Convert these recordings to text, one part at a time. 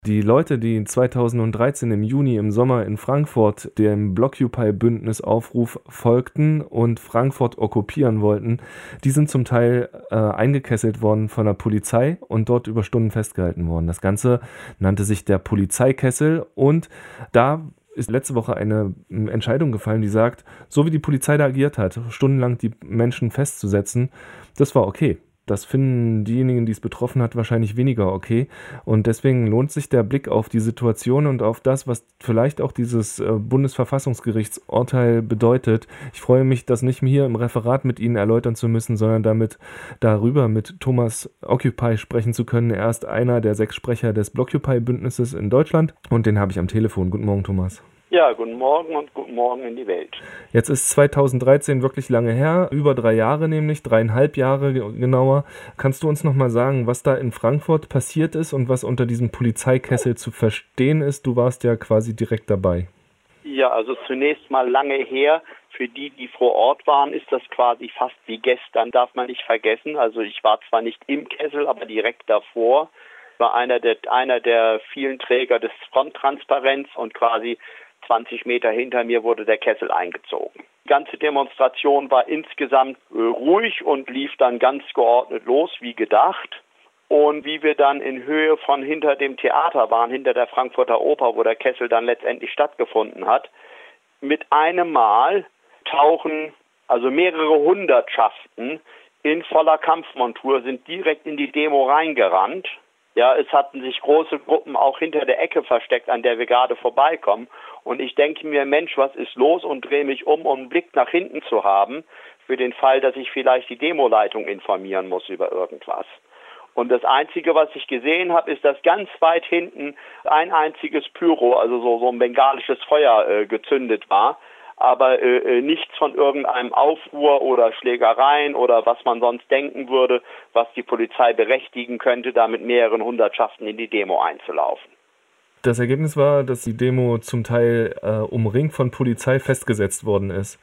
Die Leute, die 2013 im Juni im Sommer in Frankfurt dem Blockupy-Bündnisaufruf folgten und Frankfurt okkupieren wollten, die sind zum Teil eingekesselt worden von der Polizei und dort über Stunden festgehalten worden. Das Ganze nannte sich der Polizeikessel und da ist letzte Woche eine Entscheidung gefallen, die sagt, so wie die Polizei da agiert hat, stundenlang die Menschen festzusetzen, das war okay. Das finden diejenigen, die es betroffen hat, wahrscheinlich weniger okay. Und deswegen lohnt sich der Blick auf die Situation und auf das, was vielleicht auch dieses Bundesverfassungsgerichtsurteil bedeutet. Ich freue mich, das nicht hier im Referat mit Ihnen erläutern zu müssen, sondern darüber mit Thomas Occupy sprechen zu können. Er ist einer der 6 Sprecher des Blockupy-Bündnisses in Deutschland und den habe ich am Telefon. Guten Morgen, Thomas. Ja, guten Morgen und guten Morgen in die Welt. Jetzt ist 2013 wirklich lange her, über 3 Jahre nämlich, 3,5 Jahre genauer. Kannst du uns nochmal sagen, was da in Frankfurt passiert ist und was unter diesem Polizeikessel zu verstehen ist? Du warst ja quasi direkt dabei. Ja, also zunächst mal lange her. Für die, die vor Ort waren, ist das quasi fast wie gestern, darf man nicht vergessen. Also ich war zwar nicht im Kessel, aber direkt davor. War einer der vielen Träger des Fronttransparents und quasi 20 Meter hinter mir wurde der Kessel eingezogen. Die ganze Demonstration war insgesamt ruhig und lief dann ganz geordnet los, wie gedacht. Und wie wir dann in Höhe von hinter dem Theater waren, hinter der Frankfurter Oper, wo der Kessel dann letztendlich stattgefunden hat, mit einem Mal tauchen also mehrere Hundertschaften in voller Kampfmontur, sind direkt in die Demo reingerannt. Ja, es hatten sich große Gruppen auch hinter der Ecke versteckt, an der wir gerade vorbeikommen. Und ich denke mir, Mensch, was ist los? Und drehe mich um einen Blick nach hinten zu haben, für den Fall, dass ich vielleicht die Demoleitung informieren muss über irgendwas. Und das Einzige, was ich gesehen habe, ist, dass ganz weit hinten ein einziges Pyro, also so ein bengalisches Feuer gezündet war. Aber nichts von irgendeinem Aufruhr oder Schlägereien oder was man sonst denken würde, was die Polizei berechtigen könnte, da mit mehreren Hundertschaften in die Demo einzulaufen. Das Ergebnis war, dass die Demo zum Teil umringt von Polizei festgesetzt worden ist.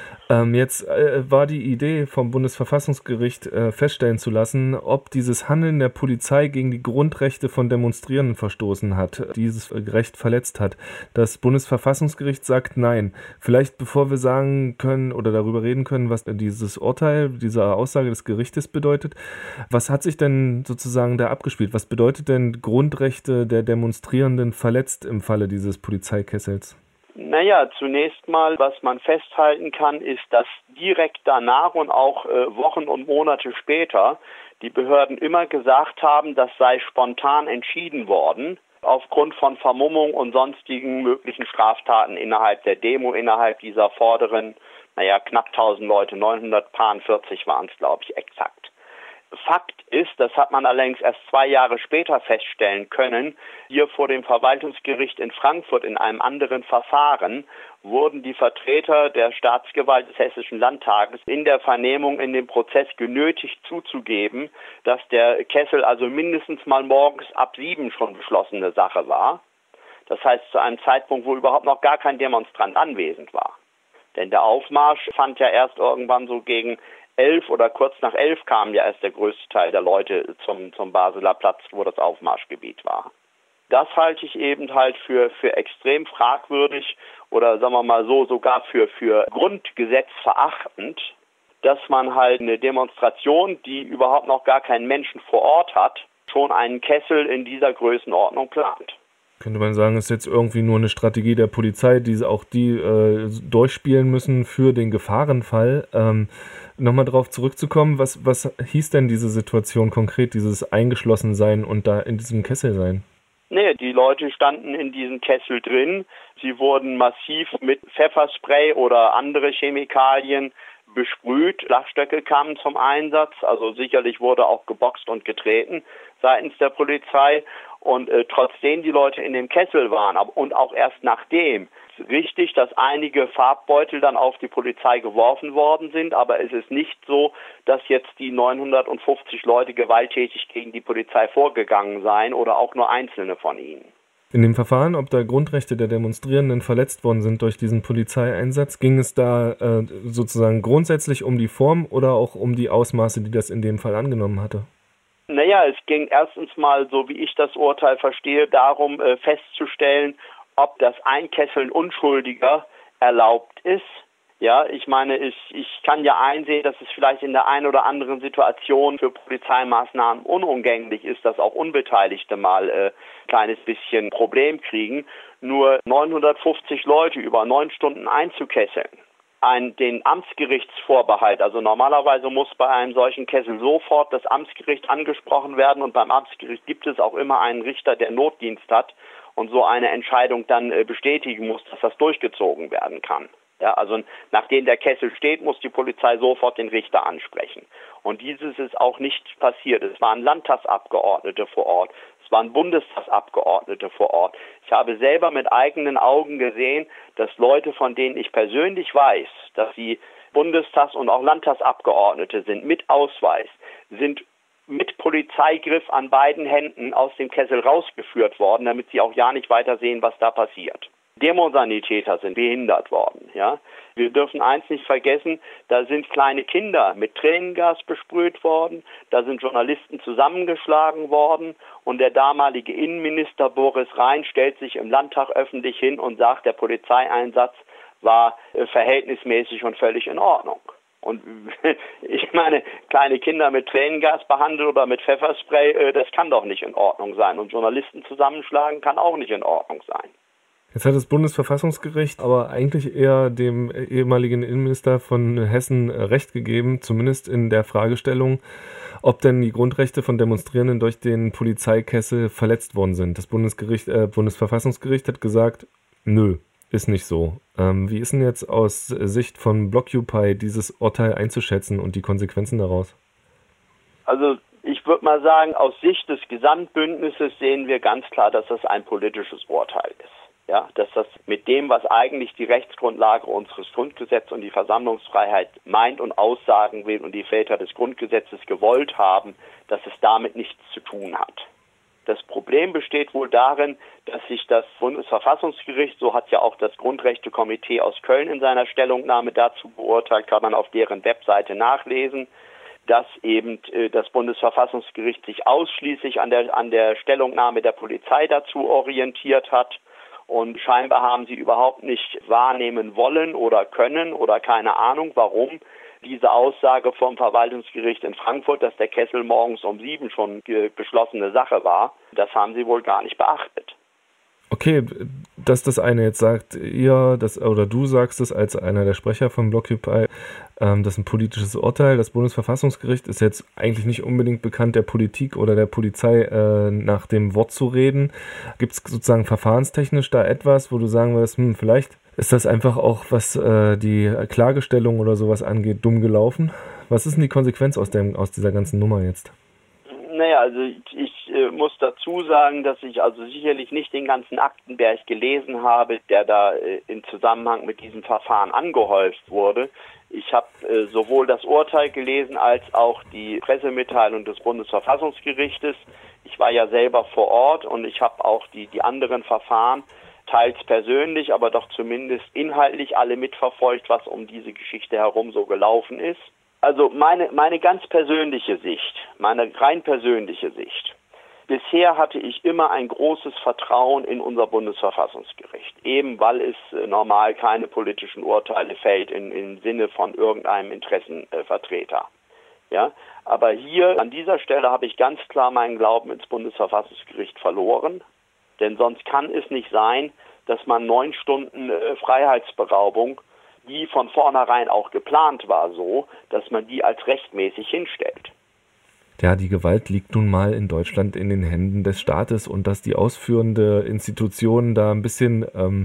Jetzt war die Idee vom Bundesverfassungsgericht feststellen zu lassen, ob dieses Handeln der Polizei gegen die Grundrechte von Demonstrierenden verstoßen hat, dieses Recht verletzt hat. Das Bundesverfassungsgericht sagt nein. Vielleicht bevor wir sagen können oder darüber reden können, was dieses Urteil, diese Aussage des Gerichtes bedeutet, was hat sich denn sozusagen da abgespielt? Was bedeutet denn Grundrechte der Demonstrierenden verletzt im Falle dieses Polizeikessels? Naja, zunächst mal, was man festhalten kann, ist, dass direkt danach und auch Wochen und Monate später die Behörden immer gesagt haben, das sei spontan entschieden worden, aufgrund von Vermummung und sonstigen möglichen Straftaten innerhalb der Demo, innerhalb dieser vorderen, knapp 1000 Leute, 940 waren es, glaube ich, exakt. Fakt ist, das hat man allerdings erst 2 Jahre später feststellen können, hier vor dem Verwaltungsgericht in Frankfurt in einem anderen Verfahren wurden die Vertreter der Staatsgewalt des Hessischen Landtages in der Vernehmung in dem Prozess genötigt zuzugeben, dass der Kessel also mindestens mal morgens ab 7 schon beschlossene Sache war. Das heißt zu einem Zeitpunkt, wo überhaupt noch gar kein Demonstrant anwesend war. Denn der Aufmarsch fand ja erst irgendwann so gegen 11 oder kurz nach 11 kam ja erst der größte Teil der Leute zum Basler Platz, wo das Aufmarschgebiet war. Das halte ich eben halt für extrem fragwürdig oder sagen wir mal so, sogar für grundgesetzverachtend, dass man halt eine Demonstration, die überhaupt noch gar keinen Menschen vor Ort hat, schon einen Kessel in dieser Größenordnung plant. Könnte man sagen, ist jetzt irgendwie nur eine Strategie der Polizei, die durchspielen müssen für den Gefahrenfall. Nochmal darauf zurückzukommen, was hieß denn diese Situation konkret, dieses Eingeschlossensein und da in diesem Kessel sein? Nee, die Leute standen in diesem Kessel drin. Sie wurden massiv mit Pfefferspray oder andere Chemikalien besprüht. Schlagstöcke kamen zum Einsatz. Also sicherlich wurde auch geboxt und getreten seitens der Polizei. Und trotzdem die Leute in dem Kessel waren und auch erst nachdem, richtig, dass einige Farbbeutel dann auf die Polizei geworfen worden sind, aber es ist nicht so, dass jetzt die 950 Leute gewalttätig gegen die Polizei vorgegangen seien oder auch nur einzelne von ihnen. In dem Verfahren, ob da Grundrechte der Demonstrierenden verletzt worden sind durch diesen Polizeieinsatz, ging es da sozusagen grundsätzlich um die Form oder auch um die Ausmaße, die das in dem Fall angenommen hatte? Naja, es ging erstens mal, so wie ich das Urteil verstehe, darum festzustellen, ob das Einkesseln Unschuldiger erlaubt ist. Ja, ich meine, ich kann ja einsehen, dass es vielleicht in der einen oder anderen Situation für Polizeimaßnahmen unumgänglich ist, dass auch Unbeteiligte mal kleines bisschen Problem kriegen. Nur 950 Leute über 9 Stunden einzukesseln, den Amtsgerichtsvorbehalt, also normalerweise muss bei einem solchen Kessel sofort das Amtsgericht angesprochen werden und beim Amtsgericht gibt es auch immer einen Richter, der Notdienst hat und so eine Entscheidung dann bestätigen muss, dass das durchgezogen werden kann. Ja, also nachdem der Kessel steht, muss die Polizei sofort den Richter ansprechen. Und dieses ist auch nicht passiert. Es waren Landtagsabgeordnete vor Ort. Es waren Bundestagsabgeordnete vor Ort. Ich habe selber mit eigenen Augen gesehen, dass Leute, von denen ich persönlich weiß, dass sie Bundestags- und auch Landtagsabgeordnete sind, mit Ausweis, sind mit Polizeigriff an beiden Händen aus dem Kessel rausgeführt worden, damit sie auch ja nicht weiter sehen, was da passiert. Demosanitäter sind behindert worden. Ja, wir dürfen eins nicht vergessen, da sind kleine Kinder mit Tränengas besprüht worden, da sind Journalisten zusammengeschlagen worden und der damalige Innenminister Boris Rhein stellt sich im Landtag öffentlich hin und sagt, der Polizeieinsatz war verhältnismäßig und völlig in Ordnung. Und ich meine, kleine Kinder mit Tränengas behandeln oder mit Pfefferspray, das kann doch nicht in Ordnung sein. Und Journalisten zusammenschlagen kann auch nicht in Ordnung sein. Jetzt hat das Bundesverfassungsgericht aber eigentlich eher dem ehemaligen Innenminister von Hessen Recht gegeben, zumindest in der Fragestellung, ob denn die Grundrechte von Demonstrierenden durch den Polizeikessel verletzt worden sind. Das Bundesverfassungsgericht hat gesagt, nö, ist nicht so. Wie ist denn jetzt aus Sicht von Blockupy dieses Urteil einzuschätzen und die Konsequenzen daraus? Also ich würde mal sagen, aus Sicht des Gesamtbündnisses sehen wir ganz klar, dass das ein politisches Urteil ist. Ja, dass das mit dem, was eigentlich die Rechtsgrundlage unseres Grundgesetzes und die Versammlungsfreiheit meint und aussagen will und die Väter des Grundgesetzes gewollt haben, dass es damit nichts zu tun hat. Das Problem besteht wohl darin, dass sich das Bundesverfassungsgericht, so hat ja auch das Grundrechtekomitee aus Köln in seiner Stellungnahme dazu beurteilt, kann man auf deren Webseite nachlesen, dass eben das Bundesverfassungsgericht sich ausschließlich an der Stellungnahme der Polizei dazu orientiert hat. Und scheinbar haben sie überhaupt nicht wahrnehmen wollen oder können oder keine Ahnung, warum diese Aussage vom Verwaltungsgericht in Frankfurt, dass der Kessel morgens um 7 schon beschlossene Sache war, das haben sie wohl gar nicht beachtet. Okay, dass das eine jetzt sagt, oder du sagst es als einer der Sprecher von Blockupy, das ist ein politisches Urteil. Das Bundesverfassungsgericht ist jetzt eigentlich nicht unbedingt bekannt, der Politik oder der Polizei nach dem Wort zu reden. Gibt es sozusagen verfahrenstechnisch da etwas, wo du sagen würdest, vielleicht ist das einfach auch, was die Klagestellung oder sowas angeht, dumm gelaufen? Was ist denn die Konsequenz aus dieser ganzen Nummer jetzt? Naja, also ich muss dazu sagen, dass ich also sicherlich nicht den ganzen Aktenberg gelesen habe, der da in Zusammenhang mit diesem Verfahren angehäuft wurde. Ich habe sowohl das Urteil gelesen als auch die Pressemitteilung des Bundesverfassungsgerichtes. Ich war ja selber vor Ort und ich habe auch die anderen Verfahren teils persönlich, aber doch zumindest inhaltlich alle mitverfolgt, was um diese Geschichte herum so gelaufen ist. Also meine ganz persönliche Sicht, meine rein persönliche Sicht. Bisher hatte ich immer ein großes Vertrauen in unser Bundesverfassungsgericht, eben weil es normal keine politischen Urteile fällt im Sinne von irgendeinem Interessenvertreter. Ja, aber hier an dieser Stelle habe ich ganz klar meinen Glauben ins Bundesverfassungsgericht verloren, denn sonst kann es nicht sein, dass man 9 Stunden Freiheitsberaubung, die von vornherein auch geplant war, so, dass man die als rechtmäßig hinstellt. Ja, die Gewalt liegt nun mal in Deutschland in den Händen des Staates und dass die ausführende Institution da ein bisschen,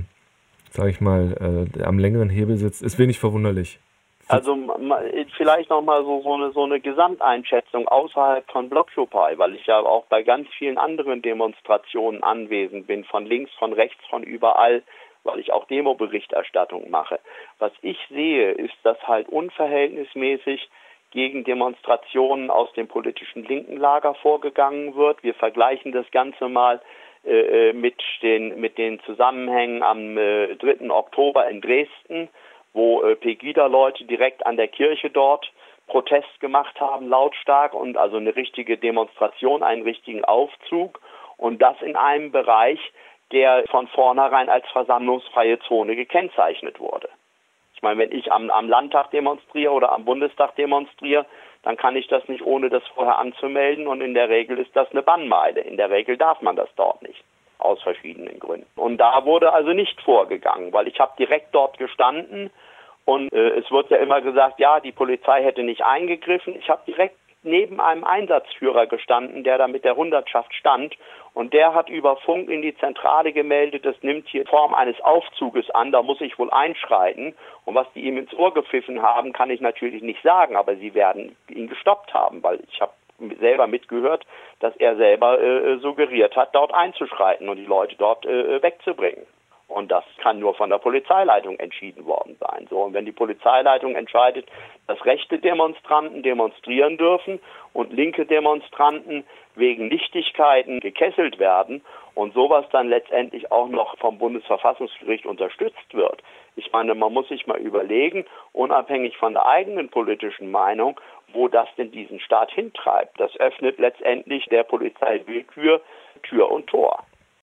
am längeren Hebel sitzt, ist wenig verwunderlich. Also vielleicht nochmal so eine Gesamteinschätzung außerhalb von Blockupy, weil ich ja auch bei ganz vielen anderen Demonstrationen anwesend bin, von links, von rechts, von überall, weil ich auch Demoberichterstattung mache. Was ich sehe, ist, dass halt unverhältnismäßig gegen Demonstrationen aus dem politischen linken Lager vorgegangen wird. Wir vergleichen das Ganze mal mit den Zusammenhängen am 3. Oktober in Dresden, wo Pegida-Leute direkt an der Kirche dort Protest gemacht haben, lautstark, und also eine richtige Demonstration, einen richtigen Aufzug, und das in einem Bereich, der von vornherein als versammlungsfreie Zone gekennzeichnet wurde. Ich meine, wenn ich am Landtag demonstriere oder am Bundestag demonstriere, dann kann ich das nicht, ohne das vorher anzumelden, und in der Regel ist das eine Bannmeile. In der Regel darf man das dort nicht, aus verschiedenen Gründen. Und da wurde also nicht vorgegangen, weil ich habe direkt dort gestanden, und es wird ja immer gesagt, ja, die Polizei hätte nicht eingegriffen. Ich habe direkt neben einem Einsatzführer gestanden, der da mit der Hundertschaft stand, und der hat über Funk in die Zentrale gemeldet, das nimmt hier Form eines Aufzuges an, da muss ich wohl einschreiten, und was die ihm ins Ohr gepfiffen haben, kann ich natürlich nicht sagen, aber sie werden ihn gestoppt haben, weil ich habe selber mitgehört, dass er selber suggeriert hat, dort einzuschreiten und die Leute dort wegzubringen. Und das kann nur von der Polizeileitung entschieden worden sein. So, und wenn die Polizeileitung entscheidet, dass rechte Demonstranten demonstrieren dürfen und linke Demonstranten wegen Nichtigkeiten gekesselt werden und sowas dann letztendlich auch noch vom Bundesverfassungsgericht unterstützt wird. Ich meine, man muss sich mal überlegen, unabhängig von der eigenen politischen Meinung, wo das denn diesen Staat hintreibt. Das öffnet letztendlich der Polizei Willkür Tür und Tor.